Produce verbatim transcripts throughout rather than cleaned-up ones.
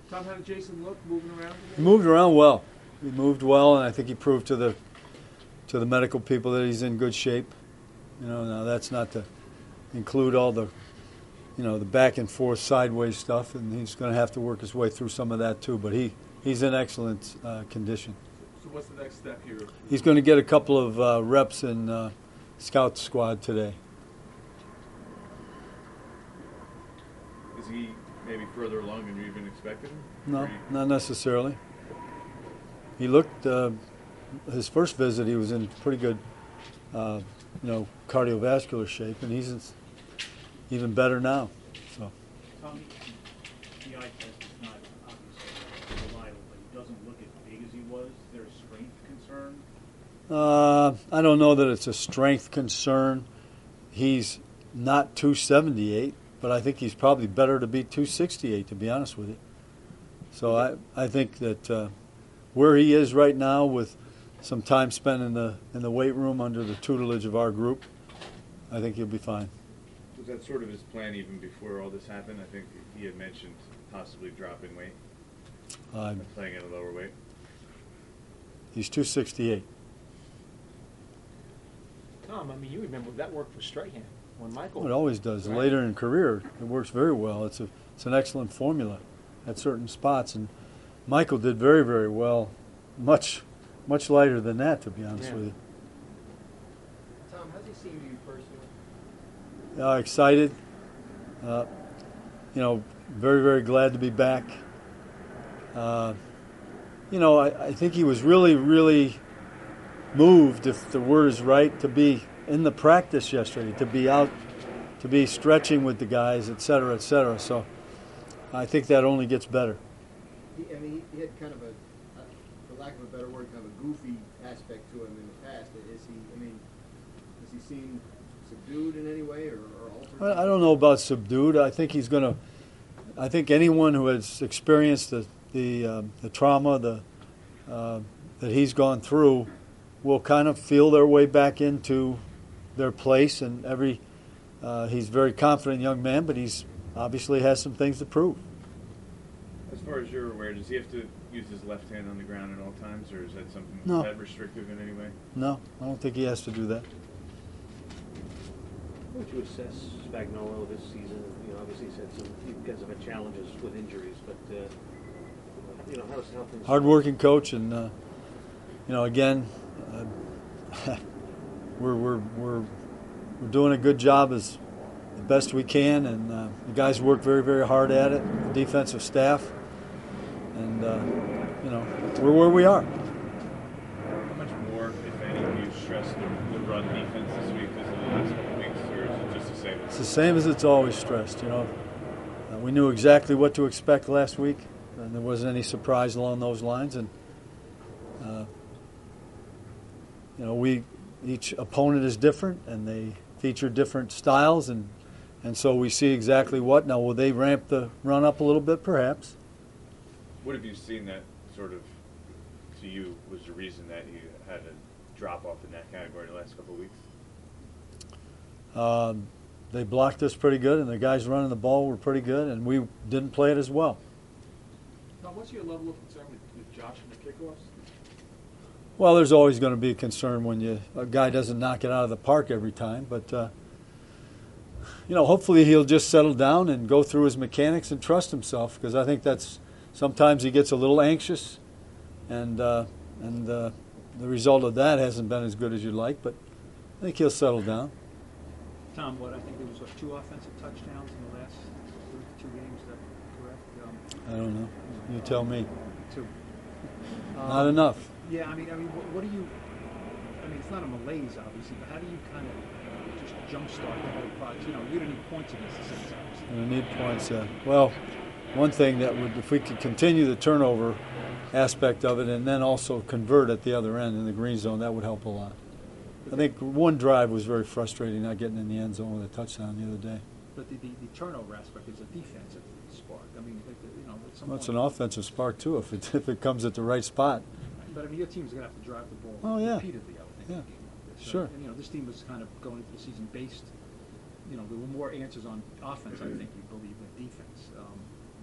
Tom, how did Jason look moving around? He moved around well. He moved well, and I think he proved to the to the medical people that he's in good shape. You know, now that's not to include all the, you know, the back and forth sideways stuff, and he's going to have to work his way through some of that too. But he, he's in excellent uh, condition. So what's the next step here? He's going to get a couple of uh, reps in uh, scout squad today. Is he maybe further along than you even expected him? No, you... not necessarily. He looked, uh, his first visit, he was in pretty good, uh, you know, cardiovascular shape, and he's even better now. So. Tommy, the eye test is not obviously reliable, but he doesn't look as big as he was. Is there a strength concern? Uh, I don't know that it's a strength concern. He's not two seventy-eight, but I think he's probably better to be two sixty-eight, to be honest with you. So I, I think that uh, where he is right now, with some time spent in the in the weight room under the tutelage of our group, I think he'll be fine. Was that sort of his plan even before all this happened? I think he had mentioned possibly dropping weight, Uh, playing at a lower weight. he's two sixty-eight. Tom, I mean, you remember that worked for Strahan when Michael. Well, it always does. Right. Later in career, it works very well. It's a it's an excellent formula at certain spots, and Michael did very very well, much much lighter than that, to be honest Yeah. with you. Tom, how's he seen you personally? Uh, excited, uh, you know, very very glad to be back. Uh, you know, I, I think he was really really moved, if the word is right, to be in the practice yesterday, to be out, to be stretching with the guys, et cetera, et cetera. So I think that only gets better. He, I mean, he had kind of a, uh, for lack of a better word, kind of a goofy aspect to him in the past. Is he, I mean, does he seem subdued in any way or, or altered? I, I don't know about subdued. I think he's going to, I think anyone who has experienced the, the, um, the trauma the, uh, that he's gone through will kind of feel their way back into their place, and every uh, he's a very confident young man, but he's obviously has some things to prove. As far as you're aware, does he have to use his left hand on the ground at all times, or is that something No. that restrictive in any way? No, I don't think he has to do that. How would you assess Spagnuolo this season? You know, obviously he's had some because of challenges with injuries, but uh, you know, how's how things. Hard-working coach, and uh, you know, again, uh, we're we're we're we're doing a good job as the best we can, and uh, the guys work very very hard at it. The defensive staff, and uh, you know, we're where we are. How much more, if any, do you stress the, the run defense this week as in the last couple of weeks, or is it just the same? It's the same as it's always stressed. You know, uh, we knew exactly what to expect last week, and there wasn't any surprise along those lines. And uh, you know, we each opponent is different, and they feature different styles, and and so we see exactly what. Now, will they ramp the run up a little bit? Perhaps. What have you seen that sort of, to you, was the reason that you had a drop off in that category in the last couple of weeks? Um, they blocked us pretty good, and the guys running the ball were pretty good, and we didn't play it as well. Now, what's your level of concern with, with Josh and the kickoffs? Well, there's always going to be a concern when you a guy doesn't knock it out of the park every time, but uh, you know, hopefully he'll just settle down and go through his mechanics and trust himself, because I think that's sometimes he gets a little anxious, and uh, and uh, the result of that hasn't been as good as you'd like, but I think he'll settle down. Tom, what I think there was what, two offensive touchdowns in the last two games. Is that correct? Um, I don't know. You tell me. two. Not Um, enough. Yeah, I mean, I mean, what, what do you? I mean, it's not a malaise, obviously, but how do you kind of just jumpstart the whole project? You know, you don't need points against the Saints, obviously. We need points. Uh, well, one thing that would, if we could continue the turnover aspect of it, and then also convert at the other end in the green zone, that would help a lot. I think one drive was very frustrating, not getting in the end zone with a touchdown the other day. But the, the, the turnover aspect is a defensive spark. I mean, like the, you know, at some Well, it's point, an offensive spark too if it if it comes at the right spot. But I mean, your team's going to have to drive the ball Oh, yeah. repeatedly, I would think. Yeah. in a game like this. So, Sure. And, you know, this team was kind of going into the season based. You know, there were more answers on offense, I think, you believe, than defense. Um,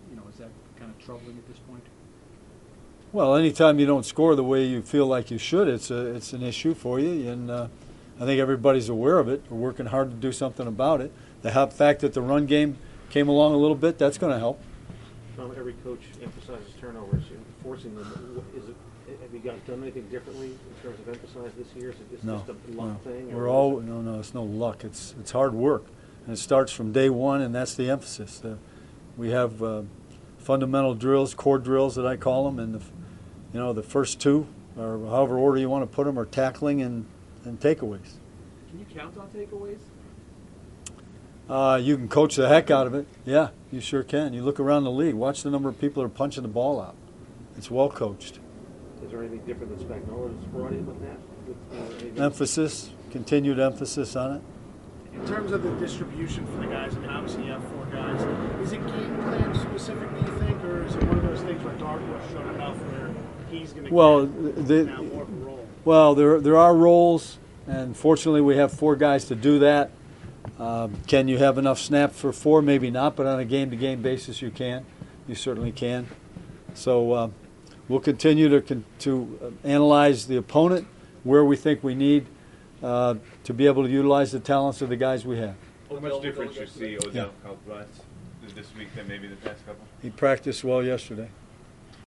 you know, is that kind of troubling at this point? Well, anytime you don't score the way you feel like you should, it's a it's an issue for you, and uh, I think everybody's aware of it. We're working hard to do something about it. The ha- fact that the run game came along a little bit, that's going to help. Tom, every coach emphasizes turnovers, you're forcing them. What- Is it, have you guys done anything differently in terms of emphasis this year? Is it just, No, just a luck no. thing? or We're what all is it? no, no. It's no luck. It's it's hard work, and it starts from day one, and that's the emphasis. The, we have uh, fundamental drills, core drills that I call them, and the, you know, the first two, or however order you want to put them, are tackling and, and takeaways. Can you count on takeaways? Uh, you can coach the heck out of it. Yeah, you sure can. You look around the league, watch the number of people that are punching the ball out. It's well coached. Is there anything different that Spagnuolo has brought in with that? With, uh, anything- Emphasis, continued emphasis on it. In terms of the distribution for the guys, I mean, obviously you have four guys. Is it game plan specific, do you think, or is it one of those things where Darkwood showed enough where he's going to Well, get the- now more of a role? Well, there there are roles, and fortunately we have four guys to do that. Um, can you have enough snaps for four? Maybe not, but on a game-to-game basis you can. You certainly can. So uh, we'll continue to con- to analyze the opponent, where we think we need uh, to be able to utilize the talents of the guys we have. How Odell- much difference Odell you see yesterday? Odell Calpras this week than maybe the past couple? He practiced well yesterday.